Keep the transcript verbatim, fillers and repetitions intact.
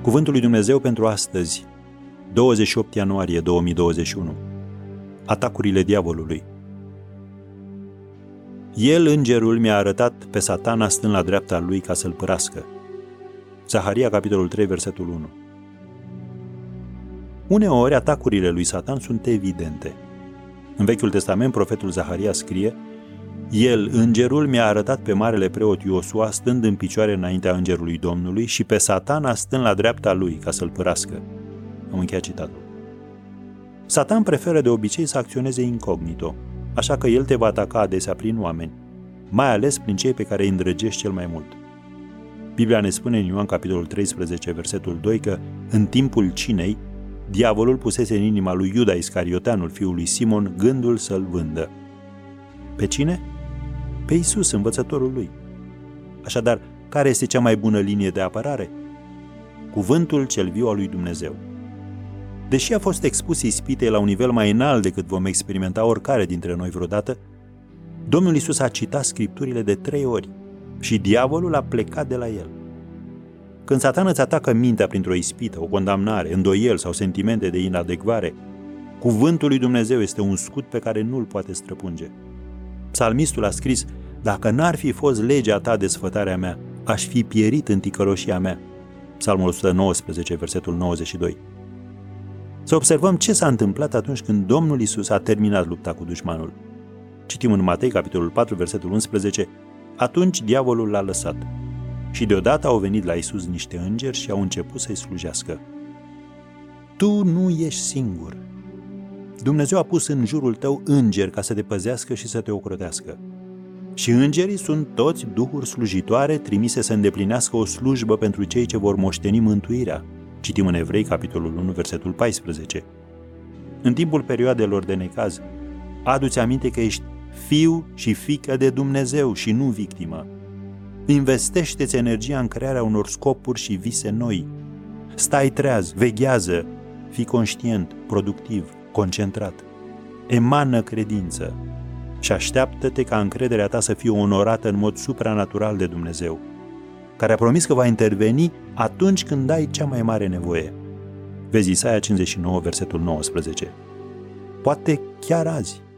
Cuvântul lui Dumnezeu pentru astăzi, douăzeci și opt ianuarie două mii douăzeci și unu. Atacurile diavolului. El, îngerul, mi-a arătat pe Satana stând la dreapta lui ca să-l părască. Zaharia, capitolul trei, versetul unu. Uneori, atacurile lui Satan sunt evidente. În Vechiul Testament, profetul Zaharia scrie: El, îngerul, mi-a arătat pe marele preot Iosua stând în picioare înaintea îngerului Domnului și pe Satana stând la dreapta lui ca să-l părască. Am încheiat citatul. Satan preferă de obicei să acționeze incognito, așa că el te va ataca adesea prin oameni, mai ales prin cei pe care îi îndrăgești cel mai mult. Biblia ne spune în Ioan capitolul treisprezece, versetul doi, că în timpul cinei, diavolul pusese în inima lui Iuda Iscarioteanul, fiul lui Simon, gândul să-l vândă. Pe cine? Pe Iisus, învățătorul lui. Așadar, care este cea mai bună linie de apărare? Cuvântul cel viu al lui Dumnezeu. Deși a fost expus ispitei la un nivel mai înalt decât vom experimenta oricare dintre noi vreodată, Domnul Iisus a citat Scripturile de trei ori și diavolul a plecat de la el. Când Satan îți atacă mintea printr-o ispită, o condamnare, îndoiel sau sentimente de inadecvare, cuvântul lui Dumnezeu este un scut pe care nu-l poate străpunge. Psalmistul a scris: dacă n-ar fi fost legea ta de sfătarea mea, aș fi pierit în ticăloșia mea. Psalmul o sută nouăsprezece, versetul nouăzeci și doi. Să observăm ce s-a întâmplat atunci când Domnul Iisus a terminat lupta cu dușmanul. Citim în Matei, capitolul patru, versetul unsprezece: atunci diavolul l-a lăsat și deodată au venit la Iisus niște îngeri și au început să-i slujească. Tu nu ești singur. Dumnezeu a pus în jurul tău îngeri ca să te păzească și să te ocrotească. Și îngerii sunt toți duhuri slujitoare trimise să îndeplinească o slujbă pentru cei ce vor moșteni mântuirea. Citim în Evrei, capitolul unu, versetul paisprezece. În timpul perioadelor de necaz, adu-ți aminte că ești fiu și fiică de Dumnezeu și nu victimă. Investește-ți energia în crearea unor scopuri și vise noi. Stai treaz, veghează, fii conștient, productiv, concentrat. Emană credință și așteaptă-te ca încrederea ta să fie onorată în mod supranatural de Dumnezeu, care a promis că va interveni atunci când ai cea mai mare nevoie. Vezi Isaia cincizeci și nouă, versetul nouăsprezece. Poate chiar azi.